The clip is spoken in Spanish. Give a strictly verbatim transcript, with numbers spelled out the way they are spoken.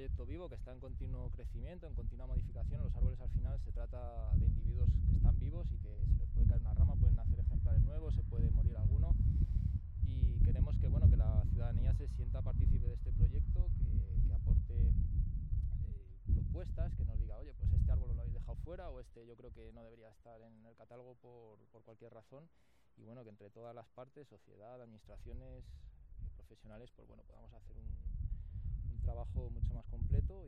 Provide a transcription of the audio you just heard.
proyecto vivo que está en continuo crecimiento, en continua modificación. Los árboles al final se trata de individuos que están vivos y que se les puede caer una rama, pueden nacer ejemplares nuevos, se puede morir alguno, y queremos que, bueno, que la ciudadanía se sienta partícipe de este proyecto, que, que aporte eh, propuestas, que nos diga, oye, pues este árbol lo habéis dejado fuera, o este yo creo que no debería estar en el catálogo por, por cualquier razón, y bueno, que entre todas las partes, sociedad, administraciones, eh, profesionales, pues bueno, podamos hacer un, un trabajo mucho más completo.